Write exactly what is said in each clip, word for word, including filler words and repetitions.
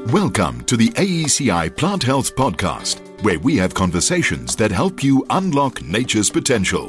Welcome to the A E C I Plant Health Podcast, where we have conversations that help you unlock nature's potential.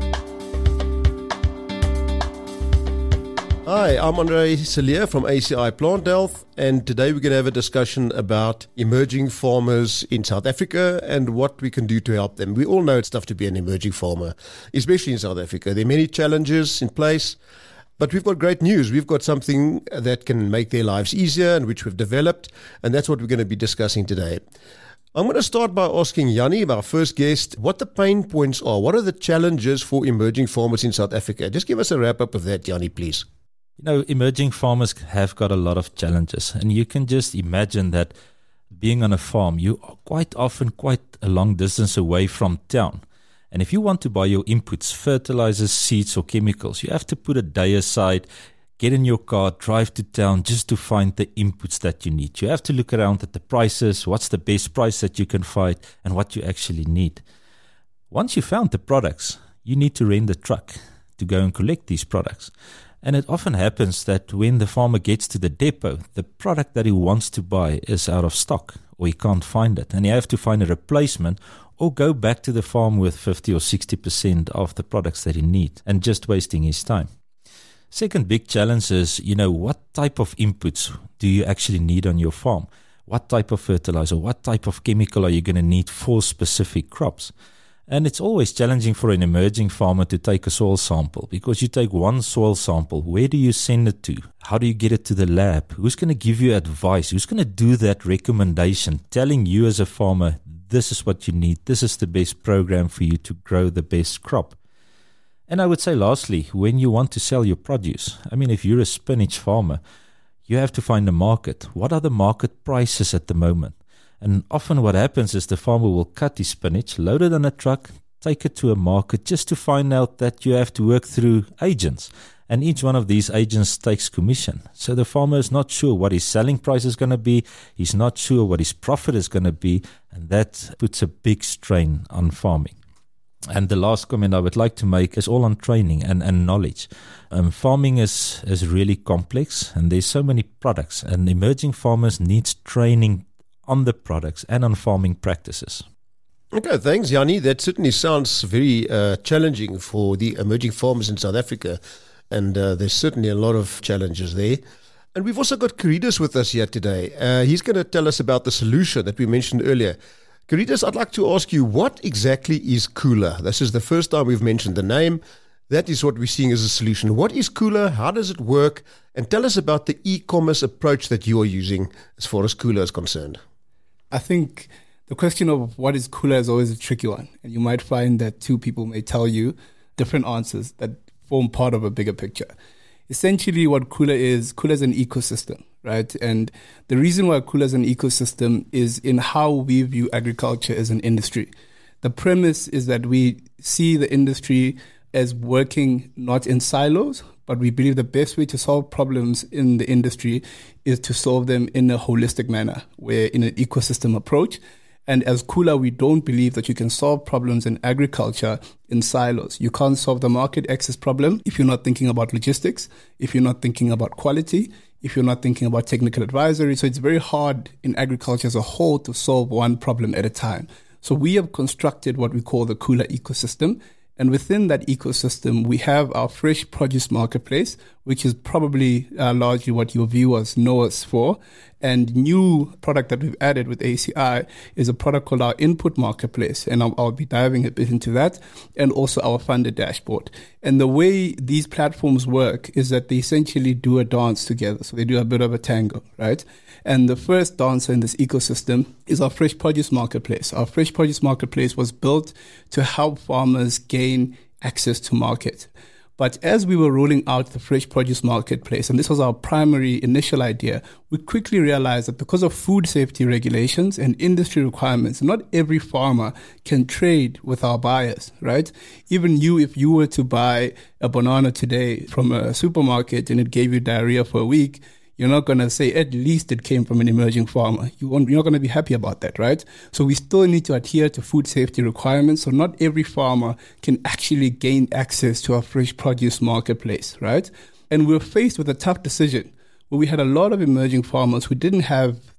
Hi, I'm Andre Cilliers from A E C I Plant Health, and today we're going to have a discussion about emerging farmers in South Africa and what we can do to help them. We all know it's tough to be an emerging farmer, especially in South Africa. There are many challenges in place, but we've got great news. We've got something that can make their lives easier and which we've developed, and that's what we're going to be discussing today. I'm going to start by asking Jannie, our first guest, what the pain points are. What are the challenges for emerging farmers in South Africa? Just give us a wrap-up of that, Jannie, please. You know, emerging farmers have got a lot of challenges, and you can just imagine that being on a farm, you are quite often quite a long distance away from town. And if you want to buy your inputs, fertilizers, seeds, or chemicals, you have to put a day aside, get in your car, drive to town just to find the inputs that you need. You have to look around at the prices, what's the best price that you can find, and what you actually need. Once you found the products, you need to rent a truck to go and collect these products. And it often happens that when the farmer gets to the depot, the product that he wants to buy is out of stock, or he can't find it, and you have to find a replacement or go back to the farm with fifty or sixty percent of the products that he needs and just wasting his time. Second big challenge is, you know, what type of inputs do you actually need on your farm? What type of fertilizer, what type of chemical are you going to need for specific crops? And it's always challenging for an emerging farmer to take a soil sample, because you take one soil sample, where do you send it to? How do you get it to the lab? Who's going to give you advice? Who's going to do that recommendation, telling you as a farmer, this is what you need, this is the best program for you to grow the best crop? And I would say lastly, when you want to sell your produce, I mean, if you're a spinach farmer, you have to find a market. What are the market prices at the moment? And often what happens is the farmer will cut his spinach, load it on a truck, take it to a market just to find out that you have to work through agents. And each one of these agents takes commission. So the farmer is not sure what his selling price is going to be. He's not sure what his profit is going to be. And that puts a big strain on farming. And the last comment I would like to make is all on training and, and knowledge. Um, farming is, is really complex, and there's so many products. And emerging farmers need training on the products and on farming practices. Okay, thanks, Jannie. That certainly sounds very uh, challenging for the emerging farmers in South Africa, and uh, there's certainly a lot of challenges there. And we've also got Caritas with us here today. Uh, he's going to tell us about the solution that we mentioned earlier. Caritas, I'd like to ask you, what exactly is Kula? This is the first time we've mentioned the name. That is what we're seeing as a solution. What is Kula? How does it work? And tell us about the e-commerce approach that you are using as far as Kula is concerned. I think the question of what is Kula is always a tricky one. And you might find that two people may tell you different answers that form part of a bigger picture. Essentially, what Kula is, Kula is an ecosystem, right? And the reason why Kula is an ecosystem is in how we view agriculture as an industry. The premise is that we see the industry as working not in silos, but we believe the best way to solve problems in the industry is to solve them in a holistic manner, where in an ecosystem approach. And as Kula, we don't believe that you can solve problems in agriculture in silos. You can't solve the market access problem if you're not thinking about logistics, if you're not thinking about quality, if you're not thinking about technical advisory. So it's very hard in agriculture as a whole to solve one problem at a time. So we have constructed what we call the Kula ecosystem. And within that ecosystem, we have our fresh produce marketplace, which is probably uh, largely what your viewers know us for. And new product that we've added with A E C I is a product called our input marketplace. And I'll, I'll be diving a bit into that. And also our funded dashboard. And the way these platforms work is that they essentially do a dance together. So they do a bit of a tango, right? And the first dancer in this ecosystem is our fresh produce marketplace. Our fresh produce marketplace was built to help farmers gain access to market. But as we were rolling out the fresh produce marketplace, and this was our primary initial idea, we quickly realized that because of food safety regulations and industry requirements, not every farmer can trade with our buyers, right? Even you, if you were to buy a banana today from a supermarket and it gave you diarrhea for a week, you're not going to say, at least it came from an emerging farmer. You won't, you're not going to be happy about that, right? So we still need to adhere to food safety requirements. So not every farmer can actually gain access to our fresh produce marketplace, right? And we're faced with a tough decision where we had a lot of emerging farmers who didn't have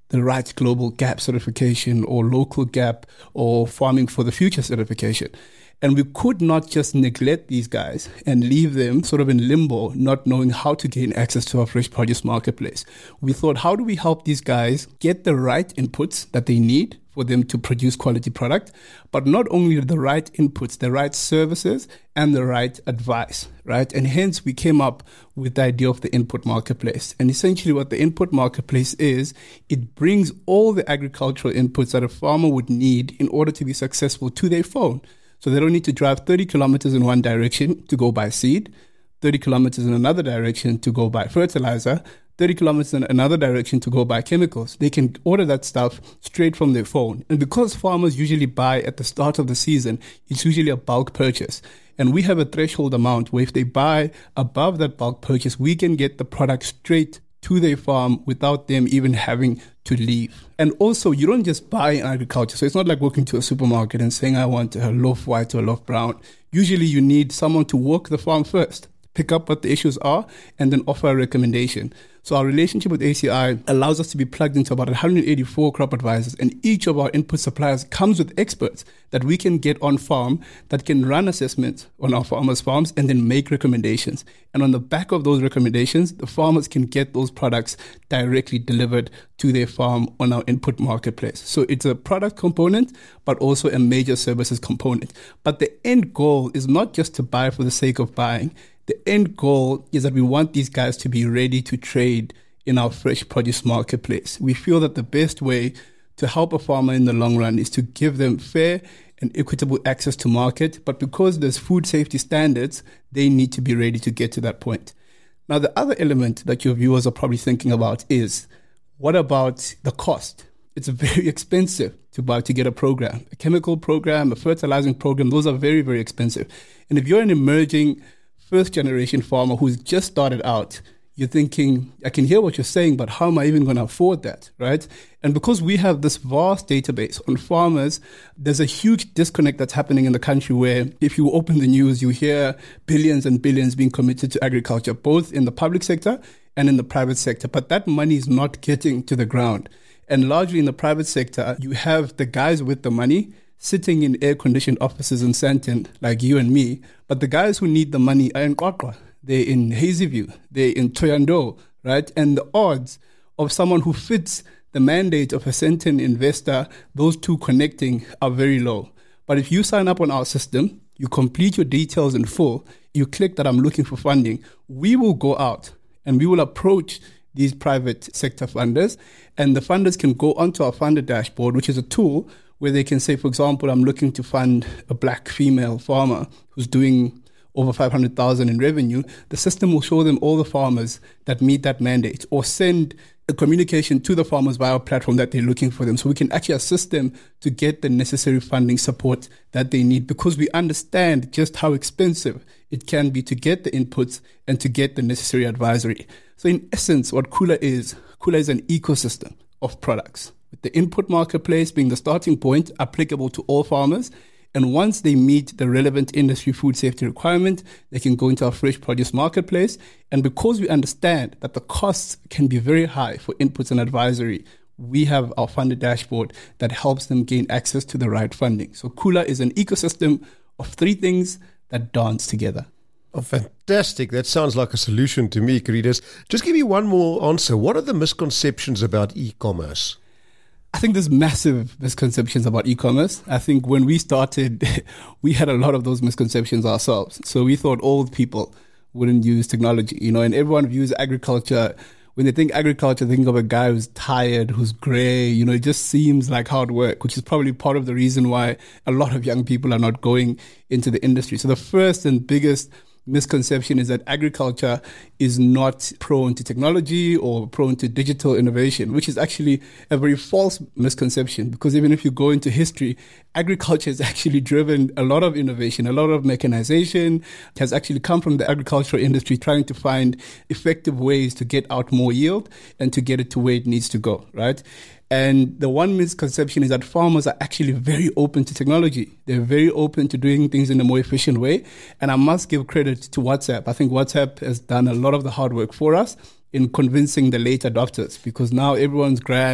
the right global gap certification or local gap or farming for the future certification. And we could not just neglect these guys and leave them sort of in limbo, not knowing how to gain access to our fresh produce marketplace. We thought, how do we help these guys get the right inputs that they need for them to produce quality product, but not only the right inputs, the right services and the right advice, right? And hence we came up with the idea of the input marketplace. And essentially what the input marketplace is, it brings all the agricultural inputs that a farmer would need in order to be successful to their phone. So they don't need to drive thirty kilometers in one direction to go buy seed, thirty kilometers in another direction to go buy fertilizer, thirty kilometers in another direction to go buy chemicals. They can order that stuff straight from their phone. And because farmers usually buy at the start of the season, it's usually a bulk purchase. And we have a threshold amount where if they buy above that bulk purchase, we can get the product straight to their farm without them even having to leave. And also, you don't just buy in agriculture. So it's not like walking to a supermarket and saying, I want a loaf white or a loaf brown. Usually you need someone to walk the farm first, pick up what the issues are, and then offer a recommendation. So our relationship with A C I allows us to be plugged into about one hundred eighty-four crop advisors, and each of our input suppliers comes with experts that we can get on farm that can run assessments on our farmers' farms and then make recommendations. And on the back of those recommendations, the farmers can get those products directly delivered to their farm on our input marketplace. So it's a product component, but also a major services component. But the end goal is not just to buy for the sake of buying. The end goal is that we want these guys to be ready to trade in our fresh produce marketplace. We feel that the best way to help a farmer in the long run is to give them fair and equitable access to market. But because there's food safety standards, they need to be ready to get to that point. Now, the other element that your viewers are probably thinking about is, what about the cost? It's very expensive to buy, to get a program, a chemical program, a fertilizing program. Those are very, very expensive. And if you're an emerging first generation farmer who's just started out, you're thinking, I can hear what you're saying, but how am I even going to afford that, right? And because we have this vast database on farmers, there's a huge disconnect that's happening in the country where if you open the news, you hear billions and billions being committed to agriculture, both in the public sector and in the private sector. But that money is not getting to the ground. And largely in the private sector, you have the guys with the money sitting in air-conditioned offices in Sandton, like you and me. But the guys who need the money are in Qwaqwa, they're in Hazyview, they're in Thohoyandou, right? And the odds of someone who fits the mandate of a Sandton investor, those two connecting, are very low. But if you sign up on our system, you complete your details in full, you click that I'm looking for funding, we will go out and we will approach these private sector funders, and the funders can go onto our funder dashboard, which is a tool where they can say, for example, I'm looking to fund a black female farmer who's doing over five hundred thousand in revenue. The system will show them all the farmers that meet that mandate, or send a communication to the farmers via a platform that they're looking for them. So we can actually assist them to get the necessary funding support that they need, because we understand just how expensive it can be to get the inputs and to get the necessary advisory. So in essence, what Khula is, Khula is an ecosystem of products, with the input marketplace being the starting point, applicable to all farmers. And once they meet the relevant industry food safety requirement, they can go into our fresh produce marketplace. And because we understand that the costs can be very high for inputs and advisory, we have our funder dashboard that helps them gain access to the right funding. So Khula is an ecosystem of three things that dance together. Oh, fantastic. That sounds like a solution to me, Caritas. Just give me one more answer. What are the misconceptions about e-commerce? I think there's massive misconceptions about e-commerce. I think when we started, we had a lot of those misconceptions ourselves. So we thought old people wouldn't use technology, you know, and everyone views agriculture. When they think agriculture, they think of a guy who's tired, who's gray, you know, it just seems like hard work, which is probably part of the reason why a lot of young people are not going into the industry. So the first and biggest misconception is that agriculture is not prone to technology or prone to digital innovation, which is actually a very false misconception, because even if you go into history, agriculture has actually driven a lot of innovation, a lot of mechanization has actually come from the agricultural industry trying to find effective ways to get out more yield and to get it to where it needs to go, right? And the one misconception is that farmers are actually very open to technology. They're very open to doing things in a more efficient way. And I must give credit to WhatsApp. I think WhatsApp has done a lot of the hard work for us in convincing the late adopters, because now everyone's grand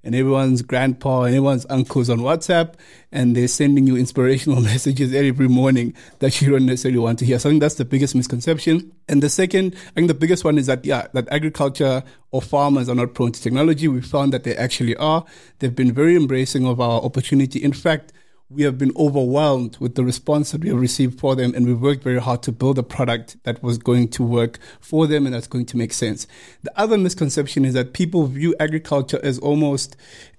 and everyone's grandpa and everyone's uncle's on WhatsApp, and they're sending you inspirational messages every morning that you don't necessarily want to hear. So I think that's the biggest misconception. And the second, I think the biggest one is that, yeah, that agriculture or farmers are not prone to technology. We found that they actually are. They've been very embracing of our opportunity. In fact, we have been overwhelmed with the response that we have received for them, and we've worked very hard to build a product that was going to work for them and that's going to make sense. The other misconception is that people view agriculture as almost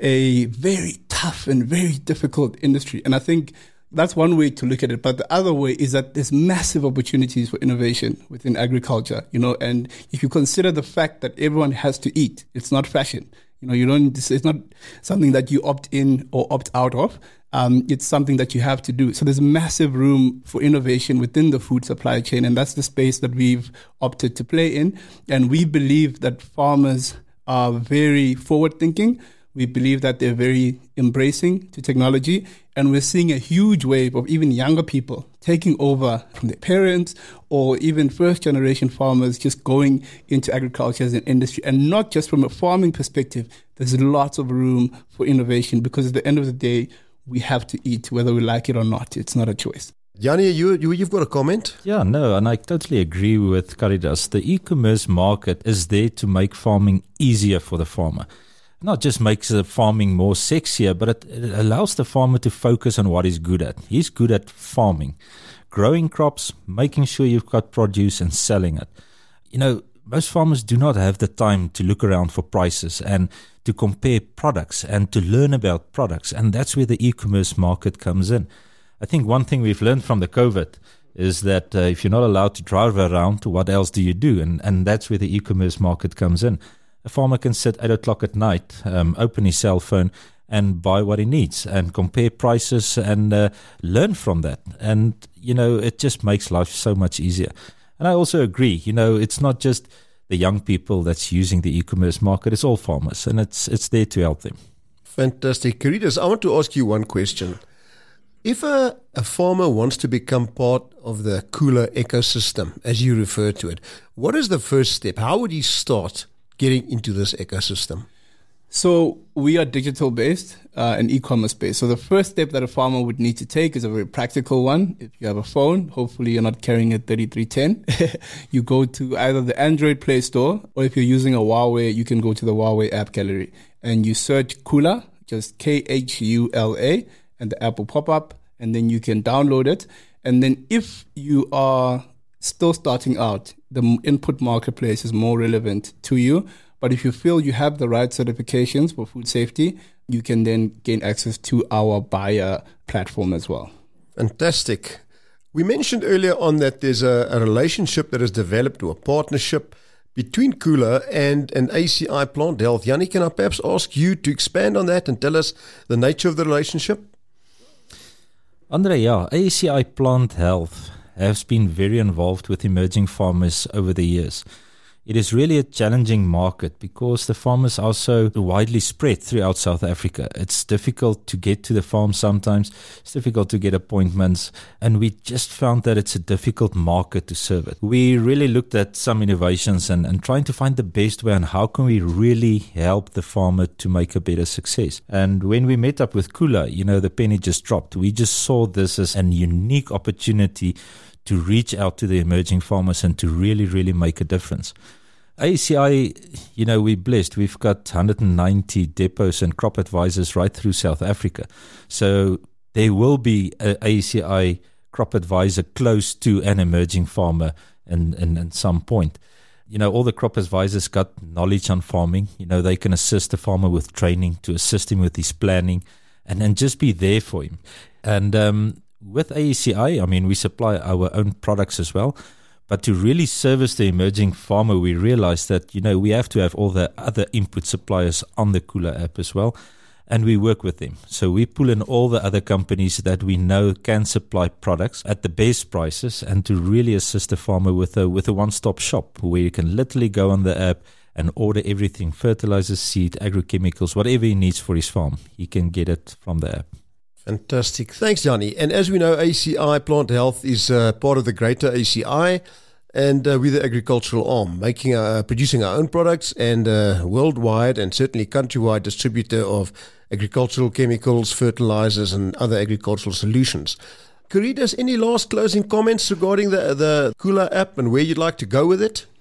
a very tough and very difficult industry. And I think that's one way to look at it. But the other way is that there's massive opportunities for innovation within agriculture, you know, and if you consider the fact that everyone has to eat, it's not fashion. You know, you don't, it's not something that you opt in or opt out of. Um, it's something that you have to do. So there's massive room for innovation within the food supply chain, and that's the space that we've opted to play in. And we believe that farmers are very forward-thinking. We believe that they're very embracing to technology, and we're seeing a huge wave of even younger people taking over from their parents, or even first-generation farmers just going into agriculture as an industry. And not just from a farming perspective, there's lots of room for innovation, because at the end of the day, we have to eat whether we like it or not. It's not a choice. Yanni, you, you, you've got a comment? Yeah, no, and I totally agree with Caritas. The e-commerce market is there to make farming easier for the farmer. Not just makes the farming more sexier, but it, it allows the farmer to focus on what he's good at. He's good at farming, growing crops, making sure you've got produce and selling it. You know, most farmers do not have the time to look around for prices and to compare products and to learn about products. And that's where the e-commerce market comes in. I think one thing we've learned from the COVID is that uh, if you're not allowed to drive around, what else do you do? And, and that's where the e-commerce market comes in. A farmer can sit at eight o'clock at night, um, open his cell phone and buy what he needs and compare prices and uh, learn from that. And, you know, it just makes life so much easier. And I also agree, you know, it's not just the young people that's using the e-commerce market, it's all farmers, and it's it's there to help them. Fantastic. Caritas, I want to ask you one question. If a, a farmer wants to become part of the Kula ecosystem, as you refer to it, what is the first step? How would he start getting into this ecosystem? So we are digital-based uh, and e-commerce based. So the first step that a farmer would need to take is a very practical one. If you have a phone, hopefully you're not carrying a thirty-three ten. You go to either the Android Play Store, or if you're using a Huawei, you can go to the Huawei App Gallery and you search Kula, just K H U L A, and the app will pop up, and then you can download it. And then if you are still starting out, the input marketplace is more relevant to you. But if you feel you have the right certifications for food safety, you can then gain access to our buyer platform as well. Fantastic. We mentioned earlier on that there's a, a relationship that has developed, or a partnership between Kula and, and A C I Plant Health. Yanni, can I perhaps ask you to expand on that and tell us the nature of the relationship? Andre, yeah, A C I Plant Health has been very involved with emerging farmers over the years. It is really a challenging market because the farmers are so widely spread throughout South Africa. It's difficult to get to the farm sometimes. It's difficult to get appointments. And we just found that it's a difficult market to serve it. We really looked at some innovations and, and trying to find the best way on how can we really help the farmer to make a better success. And when we met up with Kula, you know, the penny just dropped. We just saw this as a unique opportunity to reach out to the emerging farmers and to really, really make a difference. A C I, you know, we're blessed. We've got one hundred ninety depots and crop advisors right through South Africa. So there will be a A C I crop advisor close to an emerging farmer in, in, in some point. You know, all the crop advisors got knowledge on farming. You know, they can assist the farmer with training, to assist him with his planning, and then just be there for him. And um, with A C I, I mean, we supply our own products as well. But to really service the emerging farmer, we realized that, you know, we have to have all the other input suppliers on the Kula app as well. And we work with them. So we pull in all the other companies that we know can supply products at the best prices, and to really assist the farmer with a, with a one-stop shop where you can literally go on the app and order everything, fertilizers, seed, agrochemicals, whatever he needs for his farm. He can get it from the app. Fantastic. Thanks, Yanni. And as we know, A C I Plant Health is uh, part of the greater A C I. and uh, we're the agricultural arm, making uh, producing our own products and uh, worldwide and certainly countrywide distributor of agricultural chemicals, fertilizers, and other agricultural solutions. Caritas, any last closing comments regarding the the Kula app and where you'd like to go with it?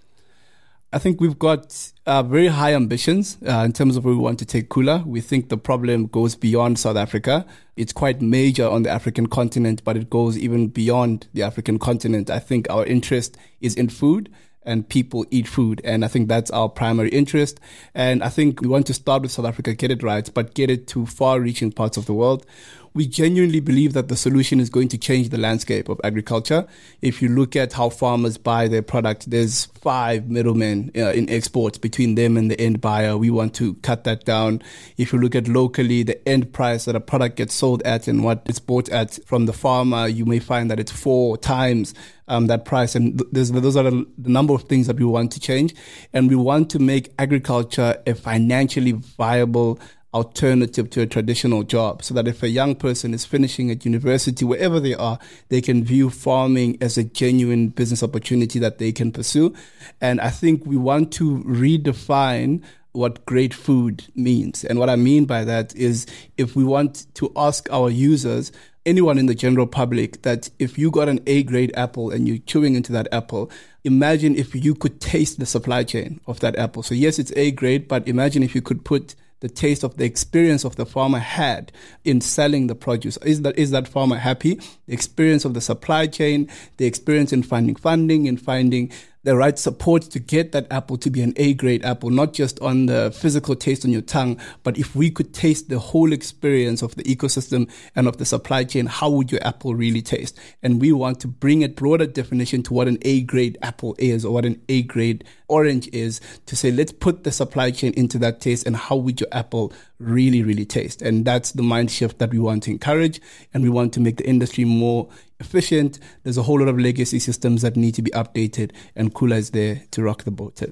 I think we've got uh, very high ambitions uh, in terms of where we want to take Kula. We think the problem goes beyond South Africa. It's quite major on the African continent, but it goes even beyond the African continent. I think our interest is in food, and people eat food. And I think that's our primary interest. And I think we want to start with South Africa, get it right, but get it to far-reaching parts of the world. We genuinely believe that the solution is going to change the landscape of agriculture. If you look at how farmers buy their product, there's five middlemen uh, in exports between them and the end buyer. We want to cut that down. If you look at locally, the end price that a product gets sold at and what it's bought at from the farmer, you may find that it's four times um, that price. And th- those are the, the number of things that we want to change. And we want to make agriculture a financially viable alternative to a traditional job, so that if a young person is finishing at university, wherever they are, they can view farming as a genuine business opportunity that they can pursue. And I think we want to redefine what great food means. And what I mean by that is, if we want to ask our users, anyone in the general public, that if you got an A-grade apple and you're chewing into that apple, imagine if you could taste the supply chain of that apple. So yes, it's A-grade, but imagine if you could put the taste of the experience of the farmer had in selling the produce. Is that is that farmer happy? The experience of the supply chain, the experience in finding funding, in finding the right support to get that apple to be an A-grade apple, not just on the physical taste on your tongue, but if we could taste the whole experience of the ecosystem and of the supply chain, how would your apple really taste? And we want to bring a broader definition to what an A-grade apple is, or what an A-grade orange is, to say, let's put the supply chain into that taste, and how would your apple really, really taste? And that's the mind shift that we want to encourage, and we want to make the industry more efficient. There's a whole lot of legacy systems that need to be updated, and Kula is there to rock the boat.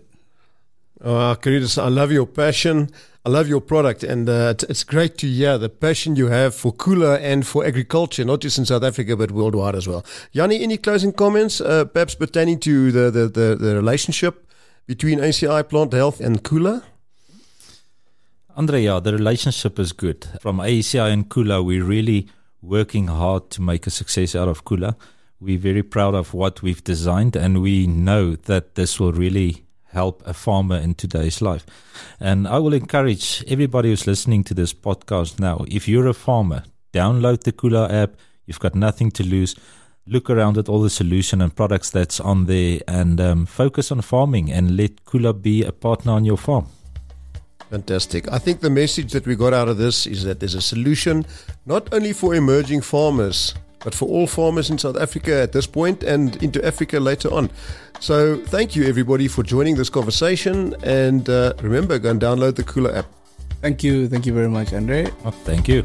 Uh, Caritas, I love your passion. I love your product, and uh, it's great to hear the passion you have for Kula and for agriculture, not just in South Africa, but worldwide as well. Yanni, any closing comments, uh, perhaps pertaining to the, the, the, the relationship between A C I Plant Health and Kula? Andre, yeah, the relationship is good. From A C I and Kula, we really working hard to make a success out of Kula. We're very proud of what we've designed, and we know that this will really help a farmer in today's life. And I will encourage everybody who's listening to this podcast now, if you're a farmer, download the Kula app. You've got nothing to lose. Look around at all the solution and products that's on there, and um, focus on farming, and let Kula be a partner on your farm. Fantastic. I think the message that we got out of this is that there's a solution not only for emerging farmers, but for all farmers in South Africa at this point and into Africa later on. So thank you, everybody, for joining this conversation. And uh, remember, go and download the Kula app. Thank you. Thank you very much, Andre. Oh, thank you.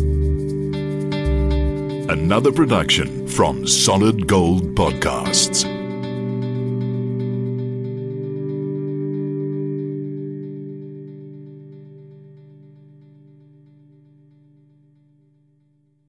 Another production from Solid Gold Podcasts.